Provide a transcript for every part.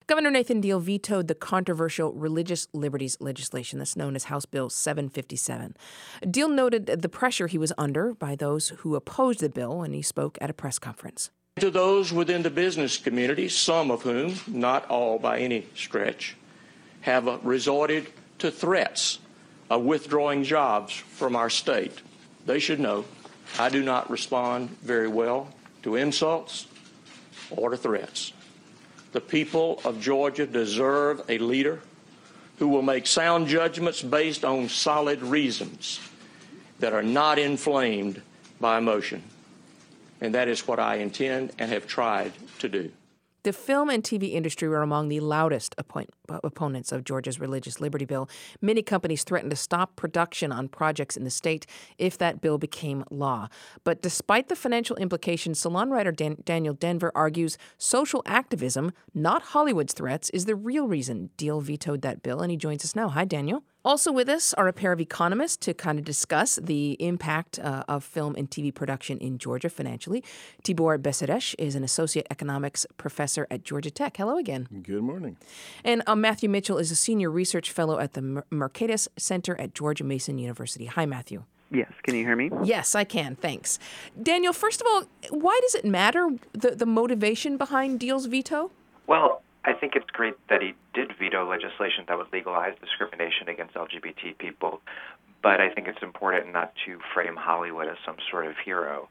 Governor Nathan Deal vetoed the controversial religious liberties legislation that's known as House Bill 757. Deal noted the pressure he was under by those who opposed the bill, and he spoke at a press conference. To those within the business community, some of whom, not all by any stretch, have resorted to threats of withdrawing jobs from our state, they should know I do not respond very well to insults or to threats. The people of Georgia deserve a leader who will make sound judgments based on solid reasons that are not inflamed by emotion. And that is what I intend and have tried to do. The film and TV industry were among the loudest opponents of Georgia's religious liberty bill. Many companies threatened to stop production on projects in the state if that bill became law. But despite the financial implications, salon writer Daniel Denver argues social activism, not Hollywood's threats, is the real reason Deal vetoed that bill. And he joins us now. Hi, Daniel. Also with us are a pair of economists to kind of discuss the impact of film and TV production in Georgia financially. Tibor Beseresh is an associate economics professor at Georgia Tech. Hello again. Good morning. And Matthew Mitchell is a senior research fellow at the Mercatus Center at George Mason University. Hi, Matthew. Yes. Can you hear me? Yes, I can. Thanks. Daniel, first of all, why does it matter, the motivation behind Deal's veto? Well, I think it's great that he did veto legislation that would legalize discrimination against LGBT people, but I think it's important not to frame Hollywood as some sort of hero.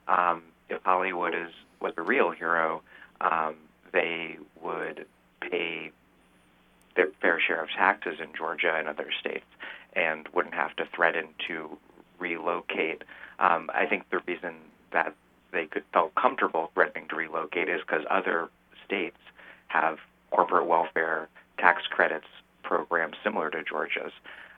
If Hollywood was a real hero, they would pay their fair share of taxes in Georgia and other states and wouldn't have to threaten to relocate. I think the reason that they felt comfortable threatening to relocate is because other states have corporate welfare tax credits programs similar to Georgia's.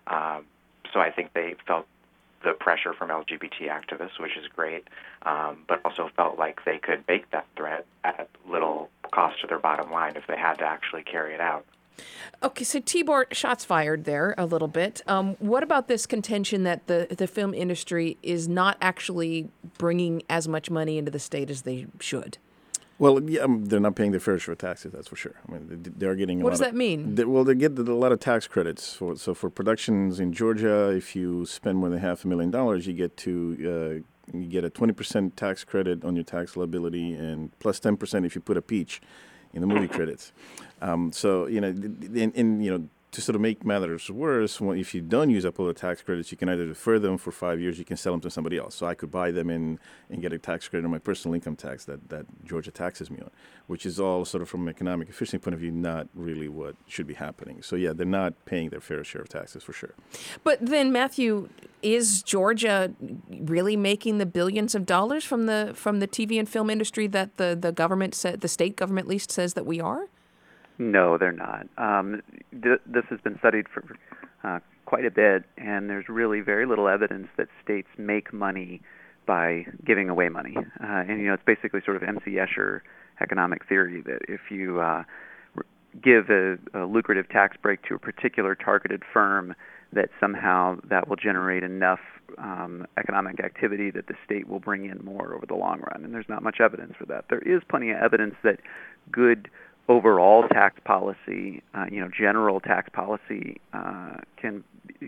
So I think they felt the pressure from LGBT activists, which is great, but also felt like they could make that threat at little cost to their bottom line if they had to actually carry it out. Okay, so Tibor, shots fired there a little bit. What about this contention that the film industry is not actually bringing as much money into the state as they should? Well, yeah, they're not paying their fair share of taxes, that's for sure. I mean, they're getting What does that mean? They get a lot of tax credits. So for productions in Georgia, if you spend more than $500,000, you get a 20% tax credit on your tax liability, and plus 10% if you put a peach in the movie credits. So to sort of make matters worse, if you don't use up all the tax credits, you can either defer them for 5 years, you can sell them to somebody else. So I could buy them and get a tax credit on my personal income tax that Georgia taxes me on, which is all sort of from an economic efficiency point of view, not really what should be happening. So yeah, they're not paying their fair share of taxes for sure. But then, Matthew, is Georgia really making the billions of dollars from the TV and film industry that the government said, the state government at least says that we are? No, they're not. This has been studied for quite a bit, and there's really very little evidence that states make money by giving away money. It's basically sort of M.C. Escher economic theory that if you give a lucrative tax break to a particular targeted firm, that somehow that will generate enough economic activity that the state will bring in more over the long run. And there's not much evidence for that. There is plenty of evidence that good overall tax policy, general tax policy can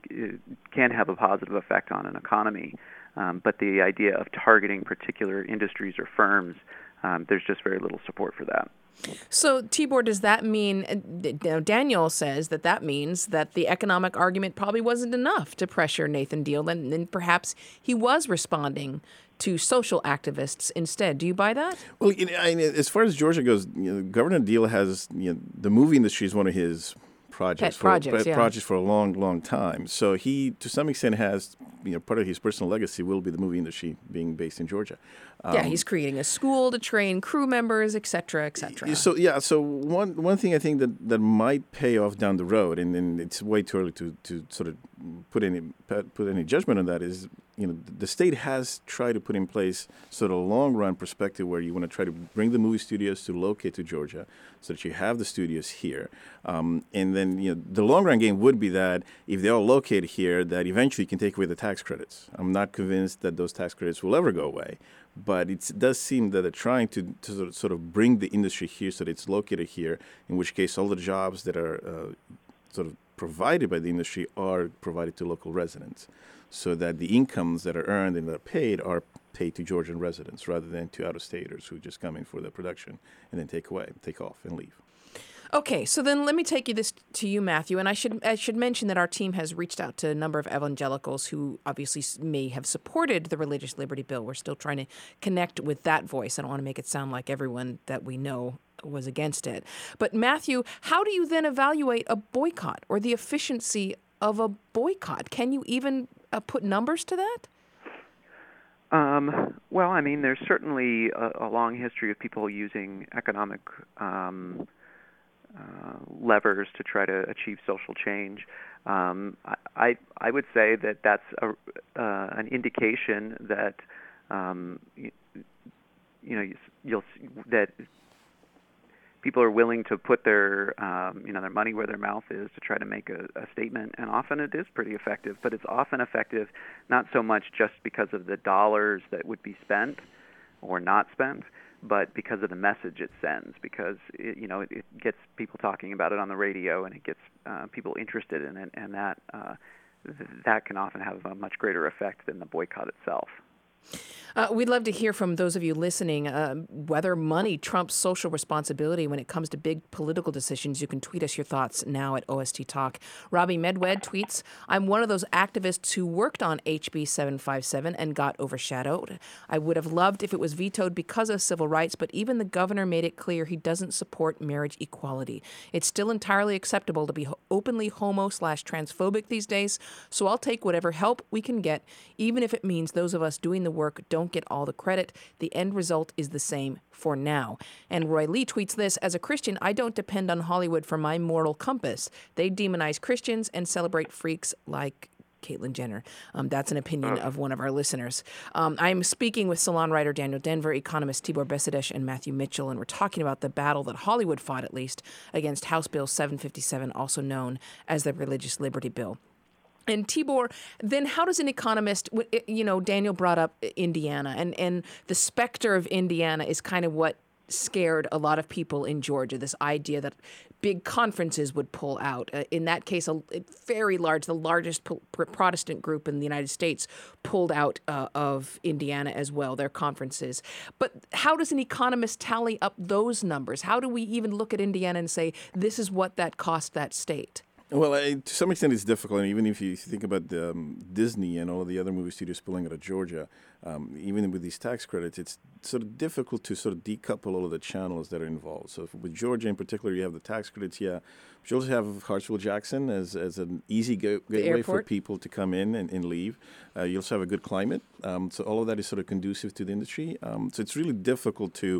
have a positive effect on an economy. But the idea of targeting particular industries or firms, there's just very little support for that. So, Tibor, does that mean, Daniel says that means that the economic argument probably wasn't enough to pressure Nathan Deal, and perhaps he was responding to social activists instead. Do you buy that? Well, as far as Georgia goes, Governor Deal has, the movie industry is one of his projects for a long, long time. So he, to some extent, has, part of his personal legacy will be the movie industry being based in Georgia. He's creating a school to train crew members, et cetera, et cetera. So one thing I think that might pay off down the road, and it's way too early to sort of put any judgment on that, is the state has tried to put in place sort of a long run perspective where you want to try to bring the movie studios to locate to Georgia so that you have the studios here. And then the long run game would be that if they all locate here, that eventually you can take away the tax credits. I'm not convinced that those tax credits will ever go away. But it does seem that they're trying to sort of bring the industry here so that it's located here, in which case all the jobs that are sort of provided by the industry are provided to local residents, so that the incomes that are earned and that are paid to Georgian residents rather than to out-of-staters who just come in for the production and then take off and leave. Okay, so then let me take this to you, Matthew, and I should mention that our team has reached out to a number of evangelicals who obviously may have supported the Religious Liberty Bill. We're still trying to connect with that voice. I don't want to make it sound like everyone that we know was against it. But Matthew, how do you then evaluate a boycott or the efficiency of a boycott? Can you even put numbers to that? Well, I mean, there's certainly a long history of people using economic levers to try to achieve social change. I would say that that's an indication that that people are willing to put their their money where their mouth is to try to make a statement, and often it is pretty effective. But it's often effective not so much just because of the dollars that would be spent or not spent, but because of the message it sends, because it gets people talking about it on the radio, and it gets people interested in it, and that can often have a much greater effect than the boycott itself. We'd love to hear from those of you listening whether money trumps social responsibility when it comes to big political decisions. You can tweet us your thoughts now at OST Talk. Robbie Medwed tweets, I'm one of those activists who worked on HB 757 and got overshadowed. I would have loved if it was vetoed because of civil rights, but even the governor made it clear he doesn't support marriage equality. It's still entirely acceptable to be openly homo/transphobic these days, so I'll take whatever help we can get, even if it means those of us doing the work don't get all the credit. The end result is the same for now. And Roy Lee tweets this, as a Christian, I don't depend on Hollywood for my moral compass. They demonize Christians and celebrate freaks like Caitlyn Jenner. That's an opinion of one of our listeners. I'm speaking with Salon writer Daniel Denvir, economist Tibor Besedesh, and Matthew Mitchell, and we're talking about the battle that Hollywood fought, at least, against House Bill 757, also known as the Religious Liberty Bill. And Tibor, then how does an economist, Daniel brought up Indiana, and the specter of Indiana is kind of what scared a lot of people in Georgia, this idea that big conferences would pull out. In that case, the largest Protestant group in the United States pulled out of Indiana as well, their conferences. But how does an economist tally up those numbers? How do we even look at Indiana and say, this is what that cost that state? Well, to some extent, it's difficult. And even if you think about Disney and all of the other movie studios pulling out of Georgia, even with these tax credits, it's sort of difficult to sort of decouple all of the channels that are involved. So with Georgia in particular, you have the tax credits, yeah. But you also have Hartsville-Jackson as an easy gateway for people to come in and leave. You also have a good climate. So all of that is sort of conducive to the industry. So it's really difficult to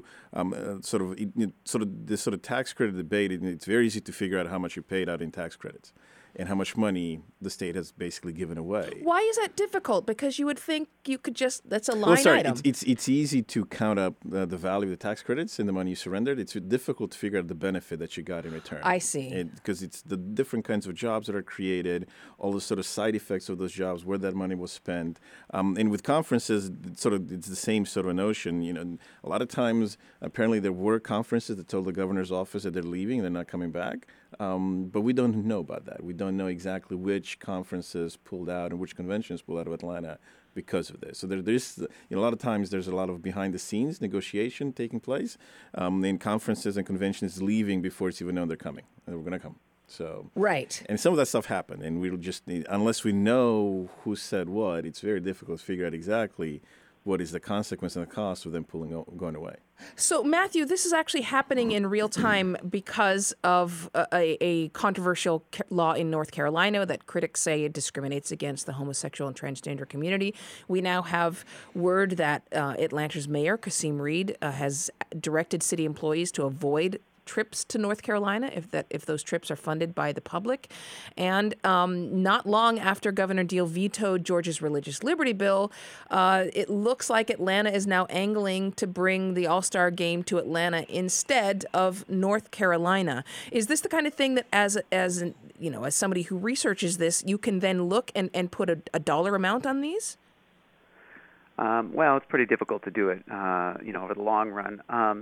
this sort of tax credit debate. It's very easy to figure out how much you paid out in tax credits and how much money the state has basically given away. Why is that difficult? Because you would think you could that's a line item. It's easy to count up the value of the tax credits and the money you surrendered. It's difficult to figure out the benefit that you got in return. I see. Because it's the different kinds of jobs that are created, all the sort of side effects of those jobs, where that money was spent. And with conferences, it's the same sort of notion. A lot of times, apparently there were conferences that told the governor's office that they're leaving, they're not coming back. But we don't know about that. We don't know exactly which conferences pulled out and which conventions pulled out of Atlanta because of this. So there's a lot of times there's a lot of behind-the-scenes negotiation taking place, in conferences and conventions leaving before it's even known they're coming. They're going to come. So right. And some of that stuff happened, and we'll just need, unless we know who said what, it's very difficult to figure out exactly what is the consequence and the cost of them going away. So, Matthew, this is actually happening in real time because of a controversial law in North Carolina that critics say it discriminates against the homosexual and transgender community. We now have word that Atlanta's mayor, Kasim Reed, has directed city employees to avoid trips to North Carolina if those trips are funded by the public. And not long after Governor Deal vetoed Georgia's Religious Liberty Bill, it looks like Atlanta is now angling to bring the All-Star Game to Atlanta instead of North Carolina. Is this the kind of thing that as somebody who researches this, you can then look and put a dollar amount on these? Well, it's pretty difficult to do it, over the long run.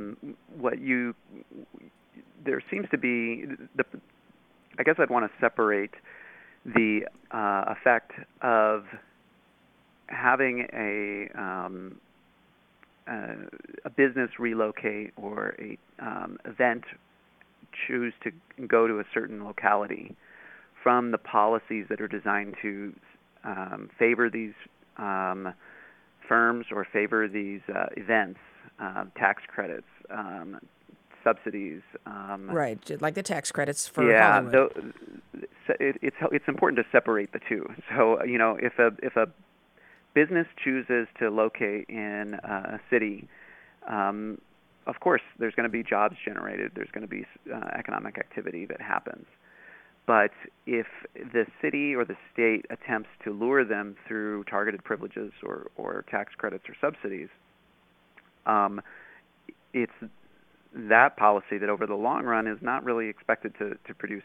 There seems to be, I guess I'd want to separate the effect of having a business relocate or a event choose to go to a certain locality from the policies that are designed to favor these firms or favor these events, tax credits, subsidies. Right, like the tax credits for Hollywood. It's important to separate the two. So, if a business chooses to locate in a city, of course, there's going to be jobs generated. There's going to be economic activity that happens. But if the city or the state attempts to lure them through targeted privileges or tax credits or subsidies, it's that policy that over the long run is not really expected to produce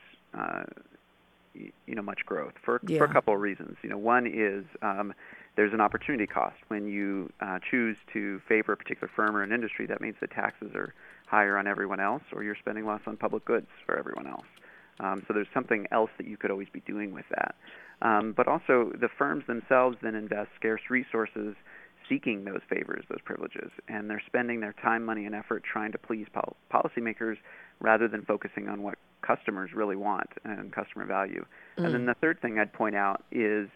much growth for a couple of reasons. One is there's an opportunity cost. When you choose to favor a particular firm or an industry, that means the taxes are higher on everyone else, or you're spending less on public goods for everyone else. So there's something else that you could always be doing with that. But also the firms themselves then invest scarce resources seeking those favors, those privileges, and they're spending their time, money, and effort trying to please policymakers rather than focusing on what customers really want and customer value. And then the third thing I'd point out is,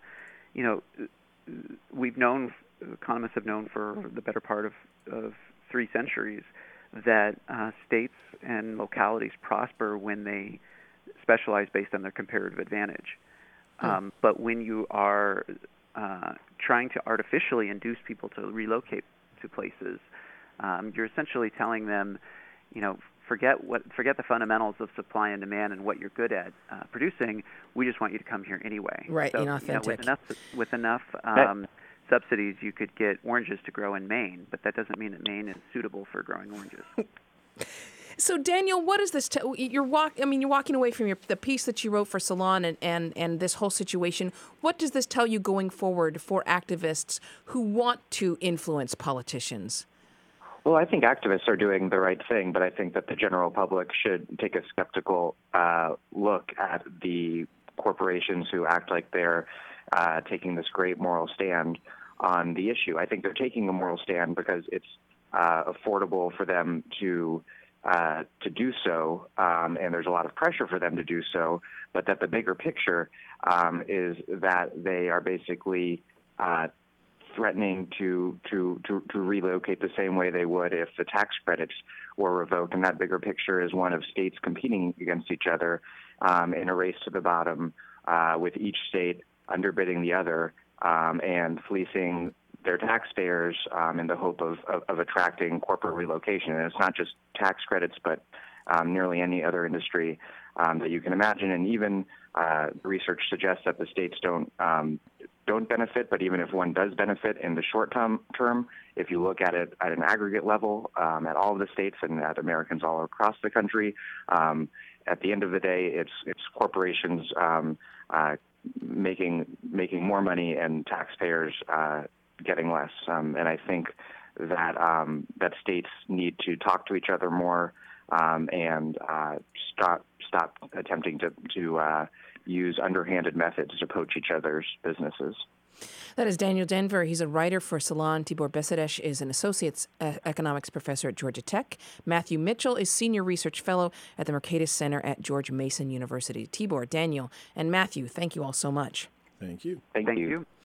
economists have known for the better part of 3 centuries that states and localities prosper when they specialize based on their comparative advantage. But when you are trying to artificially induce people to relocate to places, you're essentially telling them, forget the fundamentals of supply and demand and what you're good at producing. We just want you to come here anyway. Right, so, inauthentic. With enough subsidies, you could get oranges to grow in Maine, but that doesn't mean that Maine is suitable for growing oranges. So, Daniel, what is this? You're walking away from the piece that you wrote for Salon and this whole situation. What does this tell you going forward for activists who want to influence politicians? Well, I think activists are doing the right thing, but I think that the general public should take a skeptical look at the corporations who act like they're taking this great moral stand on the issue. I think they're taking a moral stand because it's affordable for them to do so, and there's a lot of pressure for them to do so, but that the bigger picture is that they are basically threatening to relocate the same way they would if the tax credits were revoked. And that bigger picture is one of states competing against each other in a race to the bottom, with each state underbidding the other and fleecing their taxpayers in the hope of attracting corporate relocation. And it's not just tax credits, but nearly any other industry that you can imagine. And even research suggests that the states don't benefit, but even if one does benefit in the short term, if you look at it at an aggregate level, at all of the states and at Americans all across the country, at the end of the day, it's corporations making more money and taxpayers getting less. And I think that that states need to talk to each other more and stop attempting to use underhanded methods to poach each other's businesses. That is Daniel Denvir. He's a writer for Salon. Tibor Besedesh is an associate economics professor at Georgia Tech. Matthew Mitchell is senior research fellow at the Mercatus Center at George Mason University. Tibor, Daniel, and Matthew, thank you all so much. Thank you. Thank you.